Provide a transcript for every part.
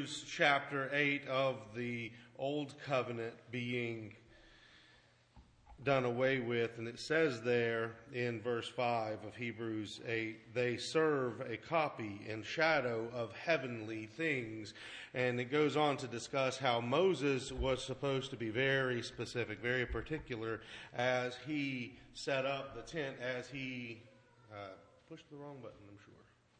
Hebrews chapter 8 of the Old Covenant being done away with. And it says there in verse 5 of Hebrews 8, they serve a copy and shadow of heavenly things. And it goes on to discuss how Moses was supposed to be very specific, very particular as he set up the tent, as he pushed the wrong button, I'm sure.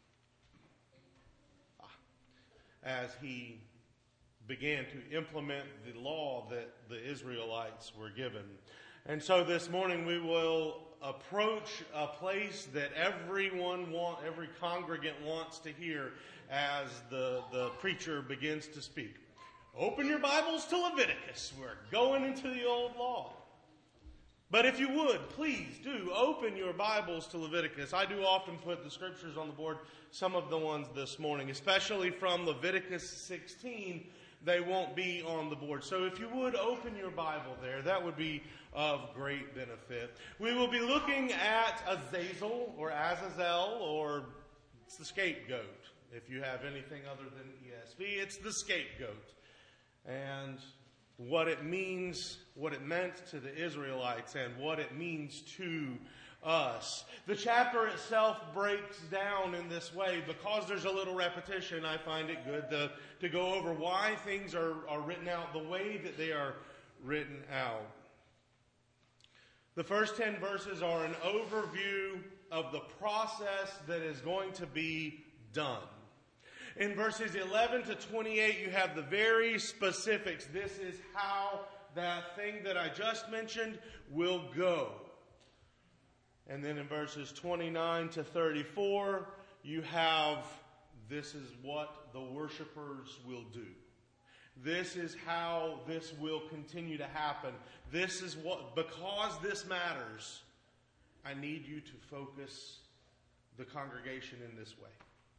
As he began to implement the law that the Israelites were given. And so this morning we will approach a place that every congregant wants to hear as the preacher begins to speak. Open your Bibles to Leviticus. We're going into the old law. But if you would, please do open your Bibles to Leviticus. I do often put the scriptures on the board, some of the ones this morning, especially from Leviticus 16, they won't be on the board. So if you would open your Bible there, that would be of great benefit. We will be looking at Azazel or Azazel, or it's the scapegoat. If you have anything other than ESV, it's the scapegoat. And what it means, what it meant to the Israelites, and what it means to us. The chapter itself breaks down in this way because there's a little repetition. I find it good to go over why things are written out the way that they are written out. The first 10 verses are an overview of the process that is going to be done. In verses 11 to 28, you have the very specifics. This is how that thing that I just mentioned will go. And then in verses 29 to 34, you have, this is what the worshipers will do. This is how this will continue to happen. This is what, because this matters, I need you to focus the congregation in this way.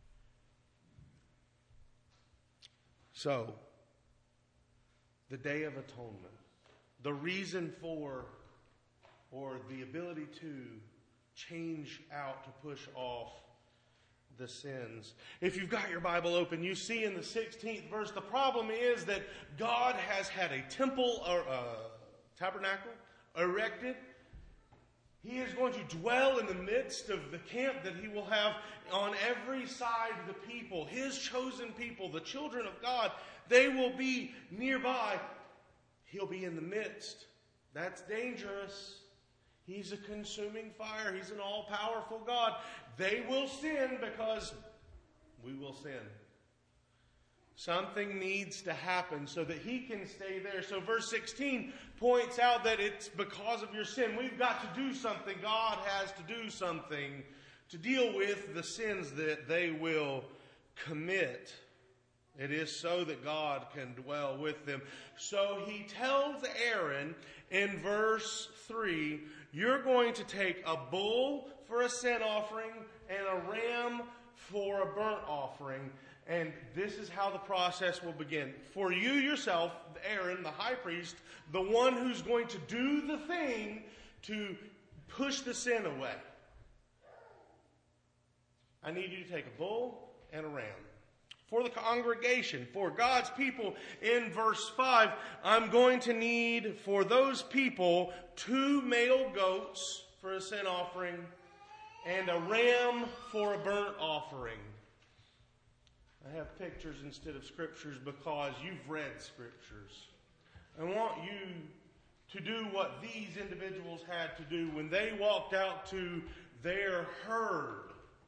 So, the Day of Atonement, the reason for, or the ability to change out, to push off the sins. If you've got your Bible open, you see in the 16th verse, the problem is that God has had a temple or tabernacle erected. He is going to dwell in the midst of the camp that he will have on every side of the people. His chosen people, the children of God, they will be nearby. He'll be in the midst. That's dangerous. He's a consuming fire. He's an all-powerful God. They will sin because we will sin. Something needs to happen so that he can stay there. So verse 16 points out that it's because of your sin. We've got to do something. God has to do something to deal with the sins that they will commit. It is so that God can dwell with them. So he tells Aaron in verse 3, you're going to take a bull for a sin offering and a ram for a burnt offering. And this is how the process will begin. For you yourself, Aaron, the high priest, the one who's going to do the thing to push the sin away. I need you to take a bull and a ram. For the congregation, for God's people, in verse 5, I'm going to need for those people 2 male goats for a sin offering and a ram for a burnt offering. I have pictures instead of scriptures because you've read scriptures. I want you to do what these individuals had to do when they walked out to their herd.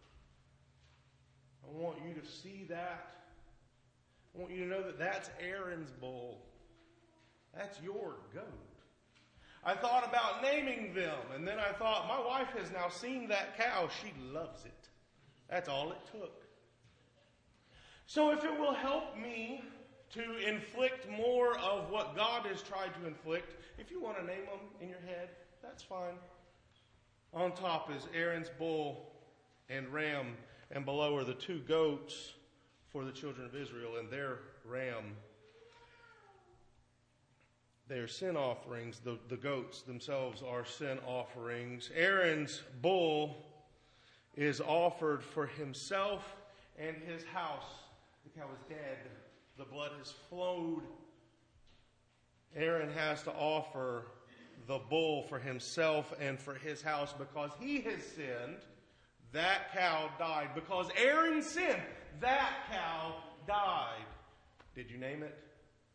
I want you to see that. I want you to know that that's Aaron's bull. That's your goat. I thought about naming them, and then I thought, my wife has now seen that cow. She loves it. That's all it took. So if it will help me to inflict more of what God has tried to inflict, if you want to name them in your head, that's fine. On top is Aaron's bull and ram, and below are the 2 goats for the children of Israel and their ram. They are sin offerings. The goats themselves are sin offerings. Aaron's bull is offered for himself and his house. The cow is dead. The blood has flowed, Aaron has to offer the bull for himself and for his house because he has sinned. That cow died. Because Aaron sinned, that cow died. Did you name it?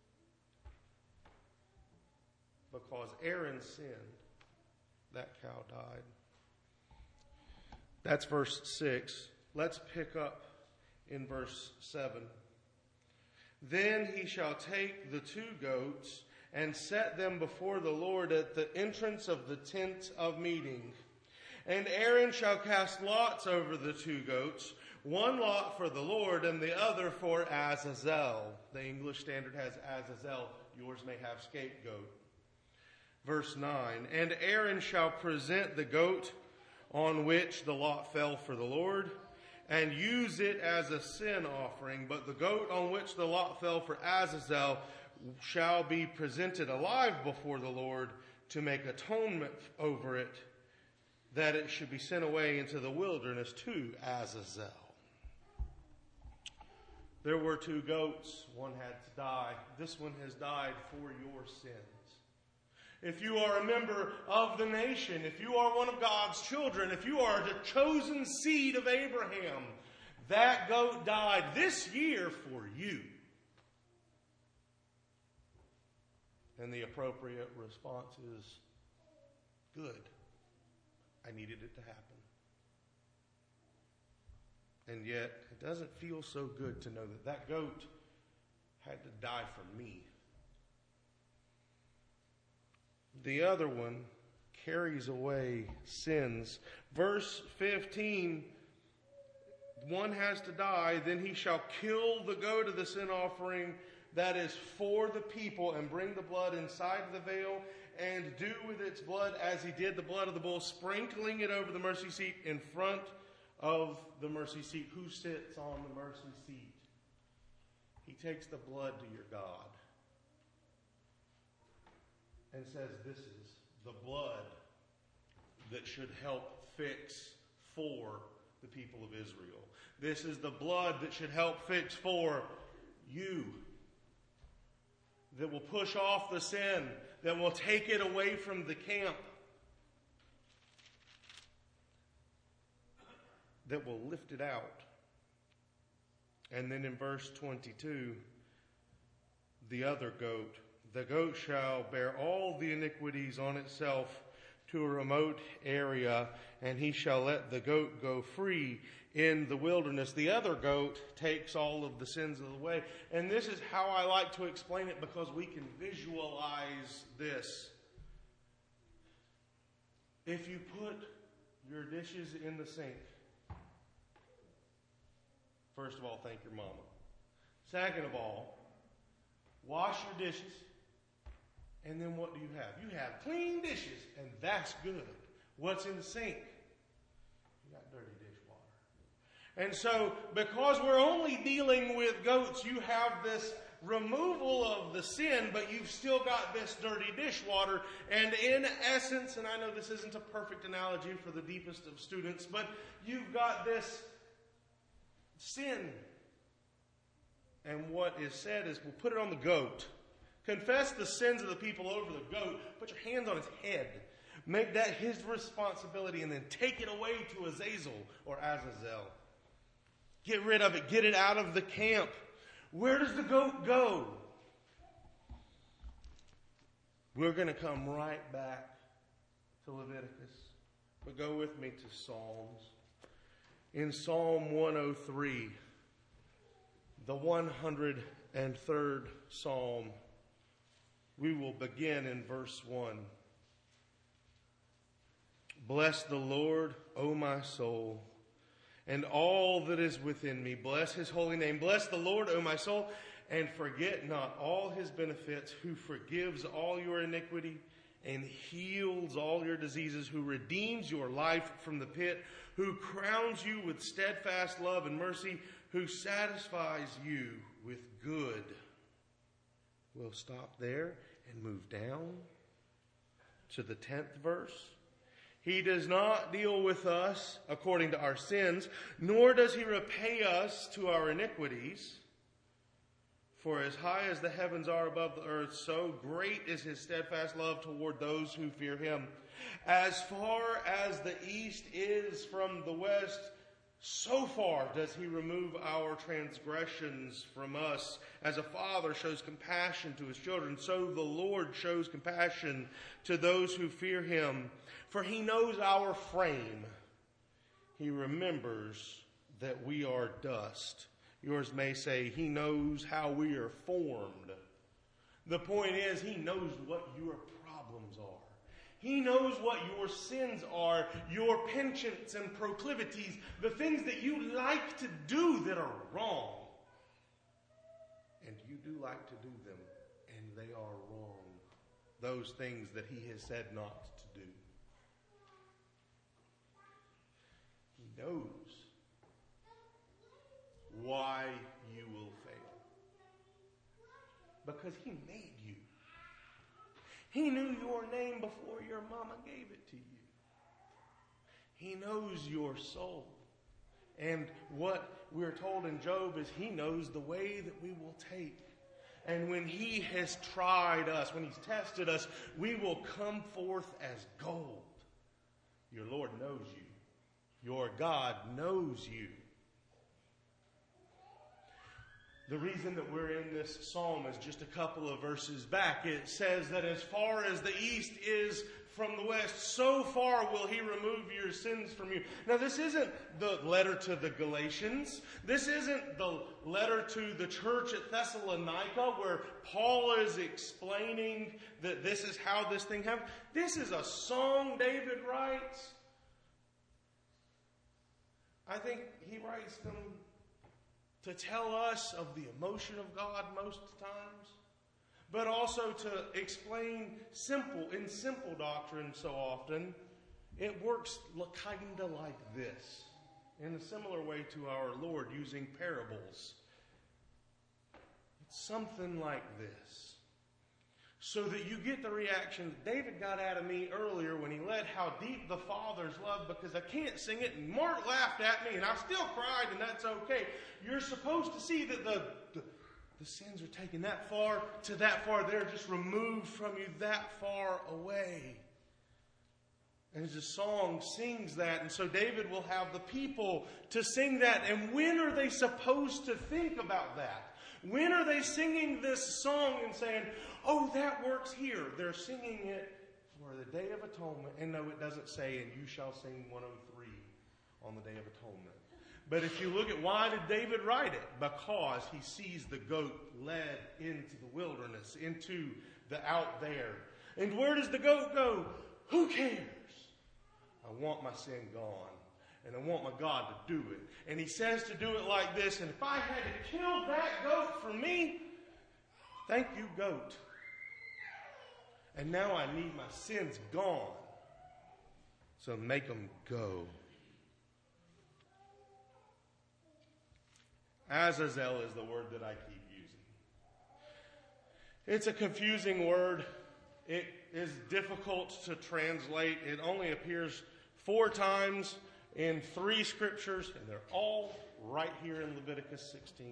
Because Aaron sinned, that cow died. That's verse 6. Let's pick up in verse 7. Then he shall take the 2 goats and set them before the Lord at the entrance of the tent of meeting. And Aaron shall cast lots over the 2 goats, one lot for the Lord and the other for Azazel. The English Standard has Azazel. Yours may have scapegoat. Verse 9, and Aaron shall present the goat on which the lot fell for the Lord, and use it as a sin offering. But the goat on which the lot fell for Azazel shall be presented alive before the Lord to make atonement over it, that it should be sent away into the wilderness to Azazel. There were 2 goats. One had to die. This one has died for your sins. If you are a member of the nation, if you are one of God's children, if you are the chosen seed of Abraham, that goat died this year for you. And the appropriate response is, good. I needed it to happen. And yet, it doesn't feel so good to know that that goat had to die for me. The other one carries away sins. Verse 15, one has to die, then he shall kill the goat of the sin offering that is for the people, and bring the blood inside the veil, and do with its blood as he did the blood of the bull, sprinkling it over the mercy seat in front of the mercy seat. Who sits on the mercy seat? He takes the blood to your God and says, this is the blood that should help fix for the people of Israel. This is the blood that should help fix for you, that will push off the sin, that will take it away from the camp, that will lift it out. And then in verse 22, the other goat, the goat shall bear all the iniquities on itself to a remote area, and he shall let the goat go free in the wilderness. The other goat takes all of the sins of the way. And this is how I like to explain it, because we can visualize this. If you put your dishes in the sink, first of all, thank your mama. Second of all, wash your dishes. And then what do you have? You have clean dishes, and that's good. What's in the sink? You got dirty dishwater. And so, because we're only dealing with goats, you have this removal of the sin, but you've still got this dirty dishwater. And in essence, and I know this isn't a perfect analogy for the deepest of students, but you've got this sin. And what is said is, we'll put it on the goat. Confess the sins of the people over the goat. Put your hands on his head. Make that his responsibility, and then take it away to Azazel or Azazel. Get rid of it. Get it out of the camp. Where does the goat go? We're going to come right back to Leviticus. But go with me to Psalms. In Psalm 103, the 103rd Psalm, we will begin in verse 1. Bless the Lord, O my soul, and all that is within me. Bless his holy name. Bless the Lord, O my soul, and forget not all his benefits, who forgives all your iniquity and heals all your diseases, who redeems your life from the pit, who crowns you with steadfast love and mercy, who satisfies you with good. We'll stop there and move down to the 10th verse. He does not deal with us according to our sins, nor does he repay us to our iniquities. For as high as the heavens are above the earth, so great is his steadfast love toward those who fear him. As far as the east is from the west, so far does he remove our transgressions from us. As a father shows compassion to his children, so the Lord shows compassion to those who fear him. For he knows our frame. He remembers that we are dust. Yours may say, he knows how we are formed. The point is, he knows what your problems are. He knows what your sins are, your penchants and proclivities, the things that you like to do that are wrong. And you do like to do them, and they are wrong. Those things that he has said not to do. He knows why you will fail. Because he made you. He knew your name before your mama gave it to you. He knows your soul. And what we're told in Job is he knows the way that we will take. And when he has tried us, when he's tested us, we will come forth as gold. Your Lord knows you. Your God knows you. The reason that we're in this psalm is just a couple of verses back. It says that as far as the east is from the west, so far will he remove your sins from you. Now, this isn't the letter to the Galatians. This isn't the letter to the church at Thessalonica where Paul is explaining that this is how this thing happened. This is a song David writes. I think he writes them to tell us of the emotion of God most times, but also to explain in simple doctrine so often. It works kind of like this, in a similar way to our Lord using parables. It's something like this. So that you get the reaction David got out of me earlier when he led How Deep the Father's Love, because I can't sing it, and Mark laughed at me, and I still cried, and that's okay. You're supposed to see that the sins are taken that far to that far. They're just removed from you that far away. And as the song sings that, and so David will have the people to sing that. And when are they supposed to think about that? When are they singing this song and saying, oh, that works here? They're singing it for the Day of Atonement. And no, it doesn't say, and you shall sing 103 on the Day of Atonement. But if you look at why did David write it? Because he sees the goat led into the wilderness, into the out there. And where does the goat go? Who cares? I want my sin gone. And I want my God to do it. And he says to do it like this. And if I had to kill that goat for me, thank you, goat. And now I need my sins gone. So make them go. Azazel is the word that I keep using. It's a confusing word. It is difficult to translate. It only appears 4 times in 3 scriptures, and they're all right here in Leviticus 16.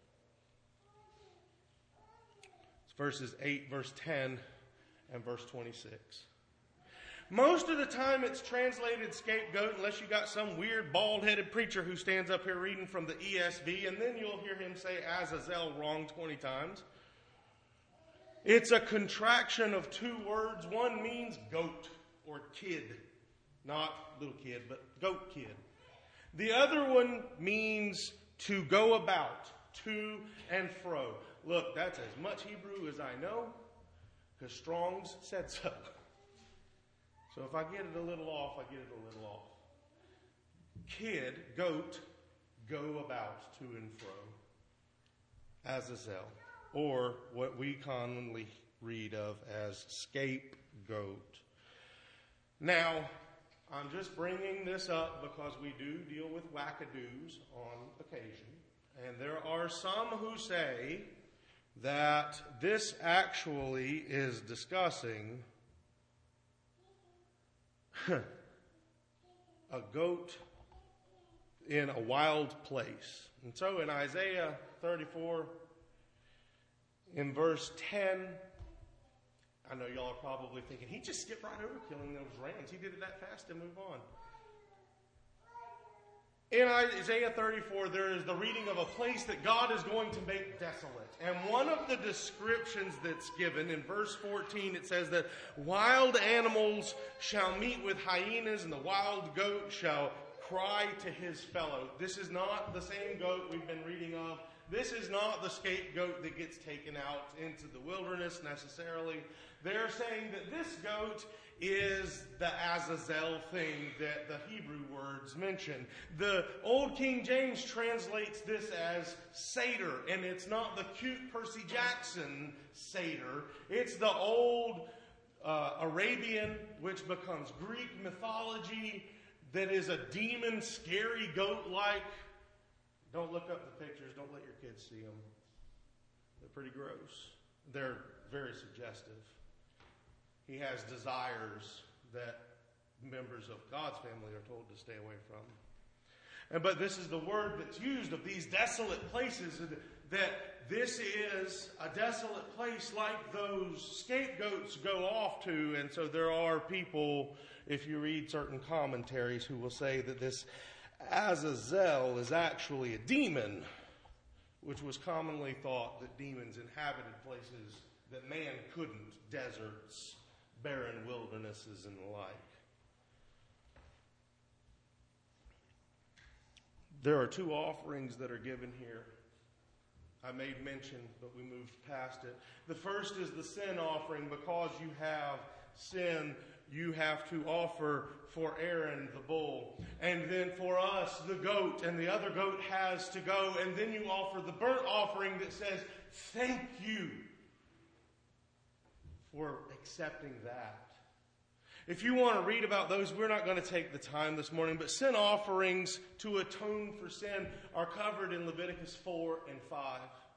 It's verses 8, verse 10, and verse 26. Most of the time it's translated scapegoat, unless you got some weird bald-headed preacher who stands up here reading from the ESV, and then you'll hear him say Azazel wrong 20 times. It's a contraction of 2 words. One means goat or kid. Not little kid, but goat kid. The other one means to go about, to and fro. Look, that's as much Hebrew as I know, because Strong's said so. So if I get it a little off, I get it a little off. Kid, goat, go about to and fro. Azazel, or what we commonly read of as scapegoat. Now, I'm just bringing this up because we do deal with wackadoos on occasion. And there are some who say that this actually is discussing a goat in a wild place. And so in Isaiah 34, In verse 10, I know y'all are probably thinking, he just skipped right over killing those rams. He did it that fast to move on. In Isaiah 34, there is the reading of a place that God is going to make desolate. And one of the descriptions that's given in verse 14, it says that wild animals shall meet with hyenas, and the wild goat shall cry to his fellow. This is not the same goat we've been reading of. This is not the scapegoat that gets taken out into the wilderness necessarily. They're saying that this goat is the Azazel thing that the Hebrew words mention. The Old King James translates this as satyr, and it's not the cute Percy Jackson satyr. It's the old Arabian, which becomes Greek mythology, that is a demon, scary goat-like. Don't look up the pictures. Don't let your kids see them. They're pretty gross. They're very suggestive. He has desires that members of God's family are told to stay away from. But this is the word that's used of these desolate places, that this is a desolate place like those scapegoats go off to. And so there are people, if you read certain commentaries, who will say that this Azazel is actually a demon, which was commonly thought that demons inhabited places that man couldn't, deserts, barren wildernesses, and the like. There are two offerings that are given here. I made mention, but we moved past it. The first is the sin offering. Because you have sin, you have to offer for Aaron the bull. And then for us, the goat. And the other goat has to go. And then you offer the burnt offering that says, thank you for accepting that. If you want to read about those, we're not going to take the time this morning, but sin offerings to atone for sin are covered in Leviticus 4 and 5.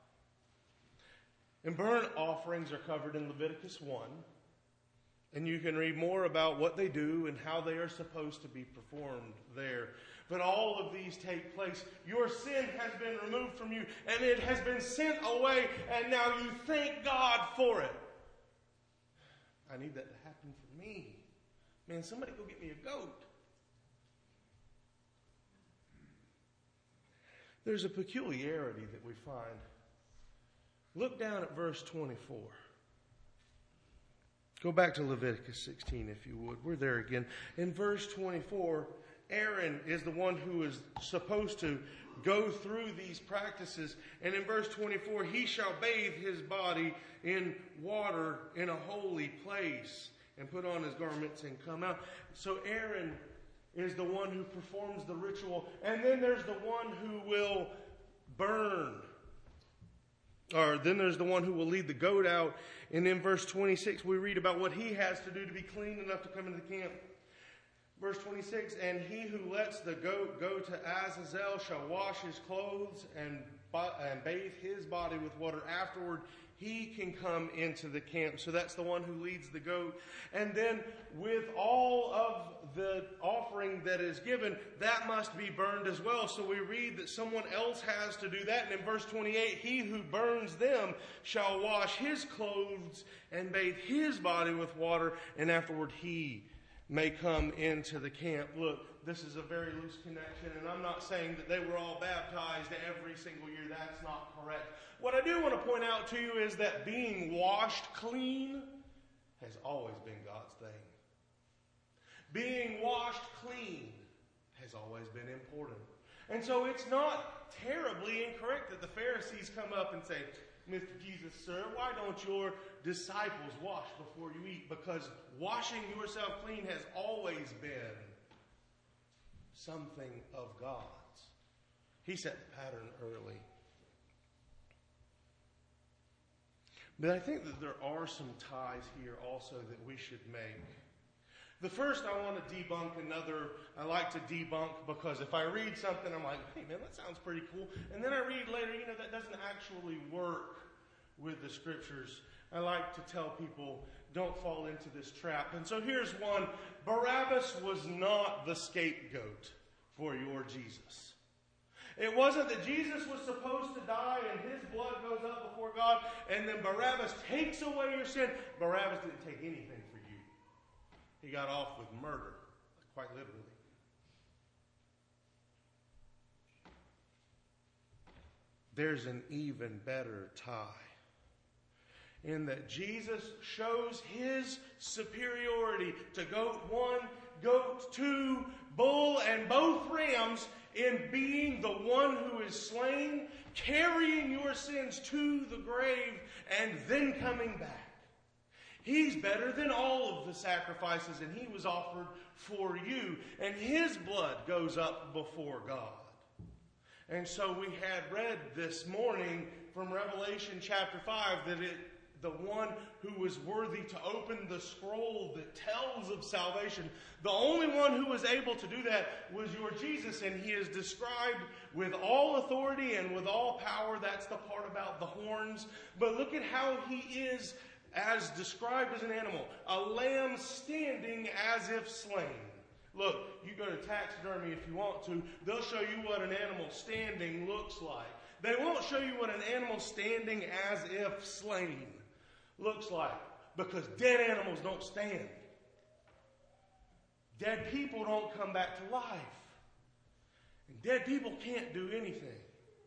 And burnt offerings are covered in Leviticus 1. And you can read more about what they do and how they are supposed to be performed there. But all of these take place. Your sin has been removed from you, and it has been sent away, and now you thank God for it. I need that to happen for me. Man, somebody go get me a goat. There's a peculiarity that we find. Look down at verse 24. Go back to Leviticus 16, if you would. We're there again. In verse 24, Aaron is the one who is supposed to go through these practices. And in verse 24, he shall bathe his body in water in a holy place and put on his garments and come out. So Aaron is the one who performs the ritual. And then there's the one who will burn. Or then there's the one who will lead the goat out. And in verse 26, we read about what he has to do to be clean enough to come into the camp. Verse 26, and he who lets the goat go to Azazel shall wash his clothes and bathe his body with water. Afterward, he can come into the camp. So that's the one who leads the goat. And then with all of the offering that is given, that must be burned as well. So we read that someone else has to do that. And in verse 28, he who burns them shall wash his clothes and bathe his body with water. And afterward, he may come into the camp. Look, this is a very loose connection, and I'm not saying that they were all baptized every single year. That's not correct. What I do want to point out to you is that being washed clean has always been God's thing. Being washed clean has always been important. And so it's not terribly incorrect that the Pharisees come up and say, Mr. Jesus, sir, why don't your disciples wash before you eat? Because washing yourself clean has always been something of God's. He set the pattern early. But I think that there are some ties here also that we should make. The first, I want to debunk another. I like to debunk because if I read something, I'm like, hey man, that sounds pretty cool. And then I read later, that doesn't actually work with the scriptures. I like to tell people, don't fall into this trap. And so here's one. Barabbas was not the scapegoat for your Jesus. It wasn't that Jesus was supposed to die and his blood goes up before God and then Barabbas takes away your sin. Barabbas didn't take anything for you. He got off with murder, quite literally. There's an even better tie in that Jesus shows his superiority to goat 1, goat 2, bull, and both rams in being the one who is slain, carrying your sins to the grave, and then coming back. He's better than all of the sacrifices, and he was offered for you, and his blood goes up before God. And so we had read this morning from Revelation chapter 5 that the one who was worthy to open the scroll that tells of salvation, the only one who was able to do that was your Jesus, and he is described with all authority and with all power. That's the part about the horns. But look at how he is as described as an animal, a lamb standing as if slain. Look, you go to taxidermy if you want to. They'll show you what an animal standing looks like. They won't show you what an animal standing as if slain looks like, because dead animals don't stand. Dead people don't come back to life. And dead people can't do anything.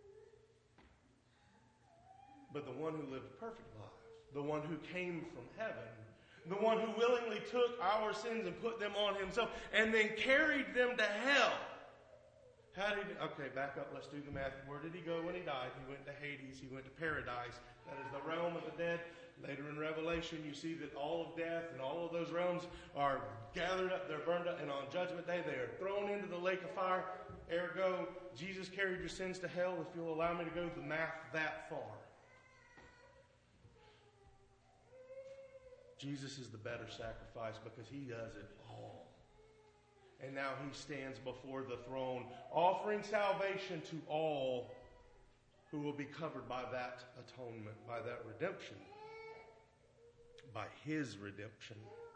But the one who lived a perfect life, the one who came from heaven, the one who willingly took our sins and put them on himself and then carried them to hell. Okay, back up. Let's do the math. Where did he go when he died? He went to Hades. He went to paradise. That is the realm of the dead. Later in Revelation, you see that all of death and all of those realms are gathered up. They're burned up. And on Judgment Day, they are thrown into the lake of fire. Ergo, Jesus carried your sins to hell, if you'll allow me to go the math that far. Jesus is the better sacrifice because he does it all. And now he stands before the throne, offering salvation to all who will be covered by that atonement, by that redemption, by his redemption.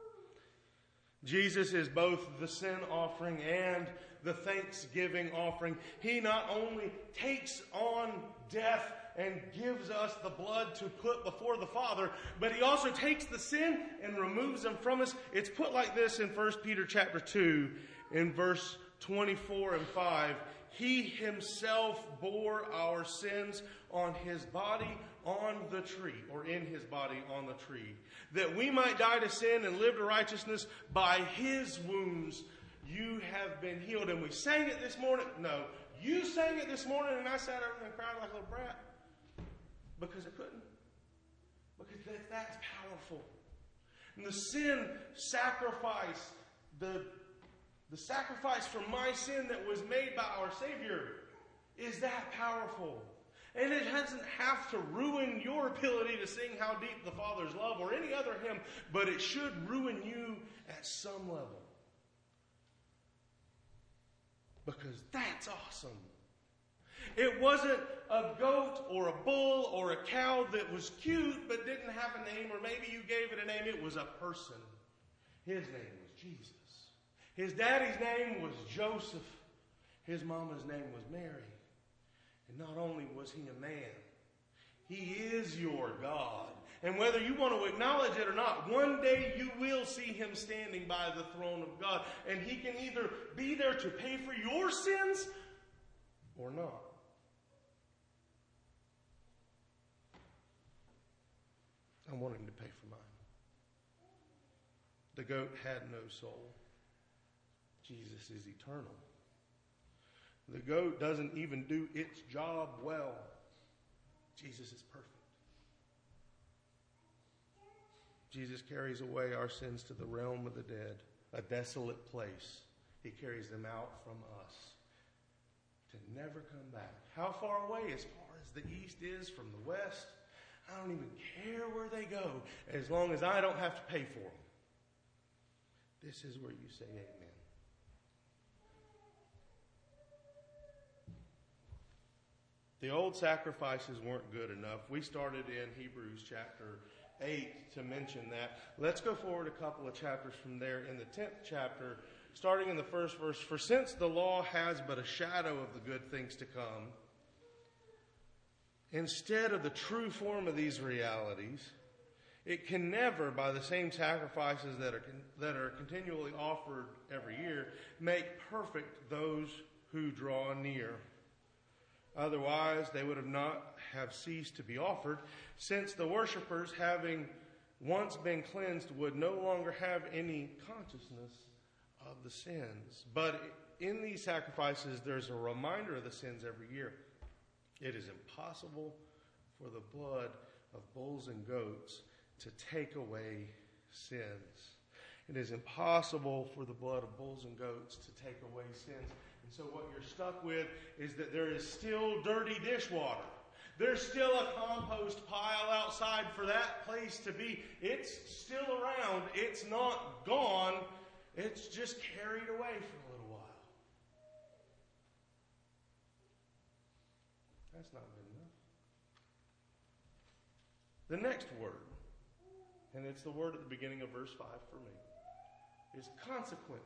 Jesus is both the sin offering and the thanksgiving offering. He not only takes on death and gives us the blood to put before the Father, but he also takes the sin and removes them from us. It's put like this in 1 Peter chapter 2 in verse 24 and 5. He himself bore our sins on his body on the tree, or in his body on the tree, that we might die to sin and live to righteousness. By his wounds you have been healed. And we sang it this morning. No, you sang it this morning, and I sat over and cried like a little brat. Because I couldn't. Because that's powerful. And the sin sacrifice, the sacrifice for my sin that was made by our Savior is that powerful. And it doesn't have to ruin your ability to sing How Deep the Father's Love or any other hymn, but it should ruin you at some level. Because that's awesome. It wasn't a goat or a bull or a cow that was cute but didn't have a name, or maybe you gave it a name. It was a person. His name was Jesus. His daddy's name was Joseph. His mama's name was Mary. And not only was he a man, he is your God. And whether you want to acknowledge it or not, one day you will see him standing by the throne of God. And he can either be there to pay for your sins or not. I want him to pay for mine. The goat had no soul. Jesus is eternal. The goat doesn't even do its job well. Jesus is perfect. Jesus carries away our sins to the realm of the dead, a desolate place. He carries them out from us to never come back. How far away? As far as the east is from the west. I don't even care where they go, as long as I don't have to pay for them. This is where you say amen. The old sacrifices weren't good enough. We started in Hebrews chapter 8 to mention that. Let's go forward a couple of chapters from there. In the 10th chapter, starting in the first verse, "For since the law has but a shadow of the good things to come, instead of the true form of these realities, it can never, by the same sacrifices that are continually offered every year, make perfect those who draw near. Otherwise, they would not have ceased to be offered, since the worshippers, having once been cleansed, would no longer have any consciousness of the sins. But in these sacrifices, there's a reminder of the sins every year. It is impossible for the blood of bulls and goats to take away sins." It is impossible for the blood of bulls and goats to take away sins. And so what you're stuck with is that there is still dirty dishwater. There's still a compost pile outside for that place to be. It's still around. It's not gone. It's just carried away for a little while. That's not good enough. The next word, and it's the word at the beginning of verse 5 for me, is consequently.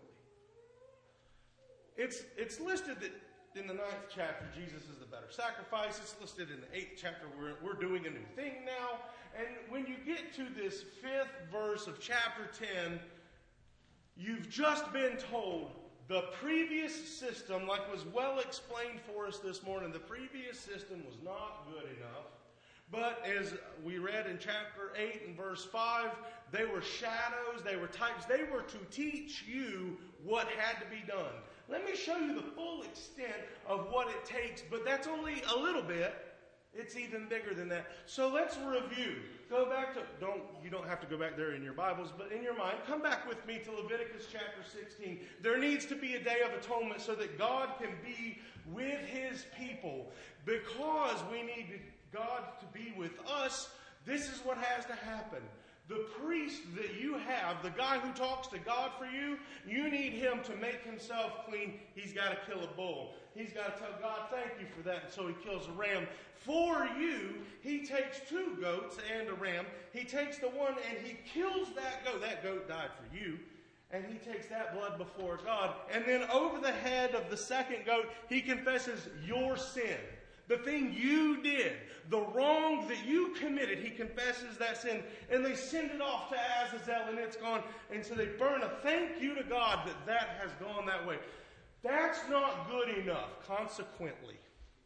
It's listed that in the 9th chapter, Jesus is the better sacrifice. It's listed in the 8th chapter, we're doing a new thing now. And when you get to this 5th verse of chapter 10, you've just been told the previous system, like was well explained for us this morning, the previous system was not good enough. But as we read in chapter 8 and verse 5, they were shadows, they were types. They were to teach you what had to be done. Let me show you the full extent of what it takes, but that's only a little bit. It's even bigger than that. So let's review. Go back to, you don't have to go back there in your Bibles, but in your mind, come back with me to Leviticus chapter 16. There needs to be a day of atonement so that God can be with His people. Because we need God to be with us, this is what has to happen. The priest that you have, the guy who talks to God for you, you need him to make himself clean. He's got to kill a bull. He's got to tell God, thank you for that. And so he kills a ram. For you, he takes 2 goats and a ram. He takes the one and he kills that goat. That goat died for you. And he takes that blood before God. And then over the head of the second goat, he confesses your sin. The thing you did, the wrong that you committed, he confesses that sin. And they send it off to Azazel and it's gone. And so they burn a thank you to God that that has gone that way. That's not good enough, consequently.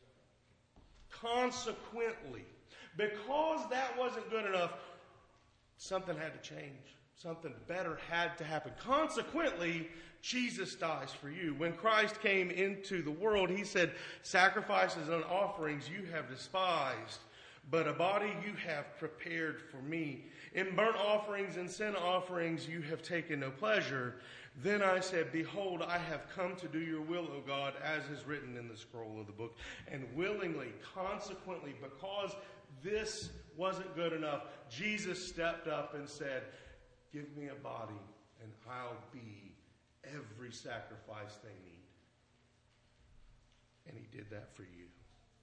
Because that wasn't good enough, something had to change. Something better had to happen. Consequently, Jesus dies for you. When Christ came into the world, he said, sacrifices and offerings you have despised, but a body you have prepared for me. In burnt offerings and sin offerings you have taken no pleasure. Then I said, behold, I have come to do your will, O God, as is written in the scroll of the book. And willingly, consequently, because this wasn't good enough, Jesus stepped up and said, give me a body and I'll be every sacrifice they need. And he did that for you.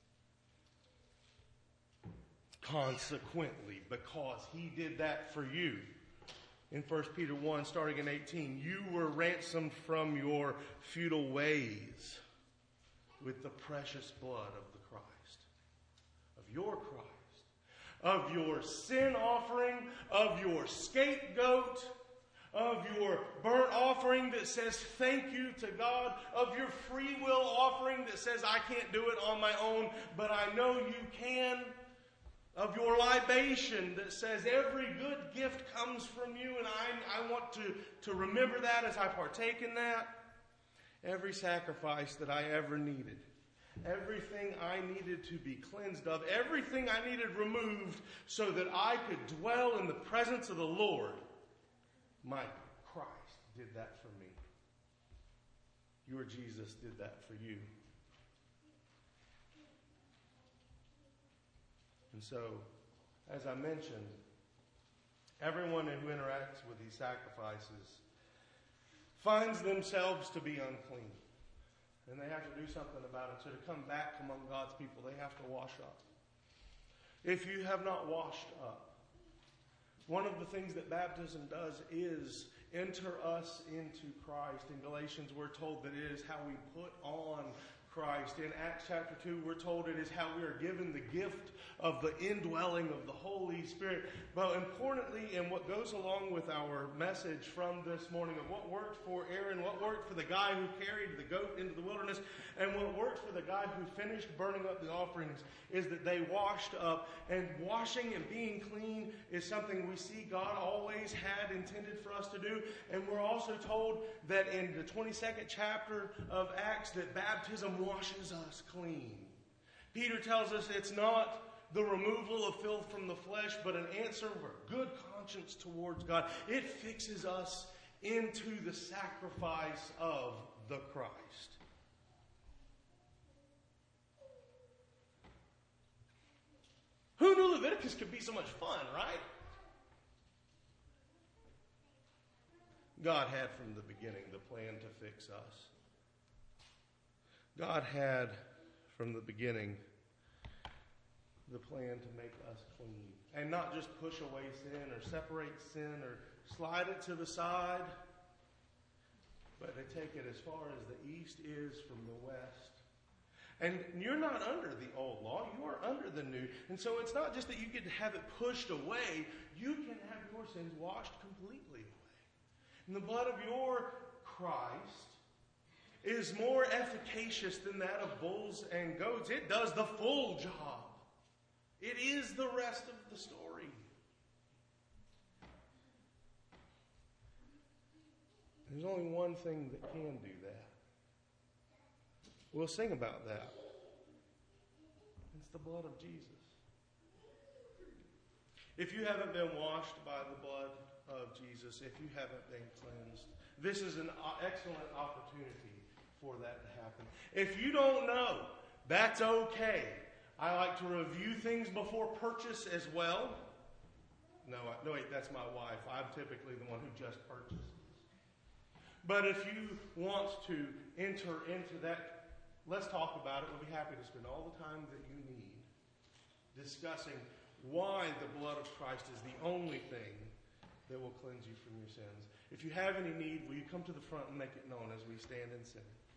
Consequently, because he did that for you. In 1 Peter 1, starting in 18, you were ransomed from your futile ways with the precious blood of the Christ, of your Christ, of your sin offering, of your scapegoat, of your burnt offering that says thank you to God, of your free will offering that says I can't do it on my own, but I know you can, of your libation that says every good gift comes from you and I want to remember that as I partake in that. Every sacrifice that I ever needed. Everything I needed to be cleansed of. Everything I needed removed so that I could dwell in the presence of the Lord. My Christ did that for me. Your Jesus did that for you. And so, as I mentioned, everyone who interacts with these sacrifices finds themselves to be unclean. And they have to do something about it. So to come back among God's people, they have to wash up. If you have not washed up, One of the things that baptism does is enter us into Christ. In Galatians, we're told that it is how we put on Christ. In Acts chapter 2, we're told it is how we are given the gift of the indwelling of the Holy Spirit. But importantly, and what goes along with our message from this morning of what worked for Aaron, what worked for the guy who carried the goat into the wilderness, and what worked for the guy who finished burning up the offerings, is that they washed up. And washing and being clean is something we see God always had intended for us to do. And we're also told that in the 22nd chapter of Acts that baptism washes us clean. Peter tells us it's not the removal of filth from the flesh, but an answer of a good conscience towards God. It fixes us into the sacrifice of the Christ. Who knew Leviticus could be so much fun, right? God had from the beginning the plan to fix us. God had from the beginning the plan to make us clean. And not just push away sin or separate sin or slide it to the side, but to take it as far as the east is from the west. And you're not under the old law, you are under the new. And so it's not just that you get to have it pushed away, you can have your sins washed completely away. And the blood of your Christ is more efficacious than that of bulls and goats. It does the full job. It is the rest of the story. There's only one thing that can do that. We'll sing about that. It's the blood of Jesus. If you haven't been washed by the blood of Jesus, if you haven't been cleansed, this is an excellent opportunity for that to happen. If you don't know, that's okay. I like to review things before purchase as well. No, wait, that's my wife. I'm typically the one who just purchases. But if you want to enter into that, let's talk about it. We'll be happy to spend all the time that you need discussing why the blood of Christ is the only thing that will cleanse you from your sins. If you have any need, will you come to the front and make it known as we stand and sing?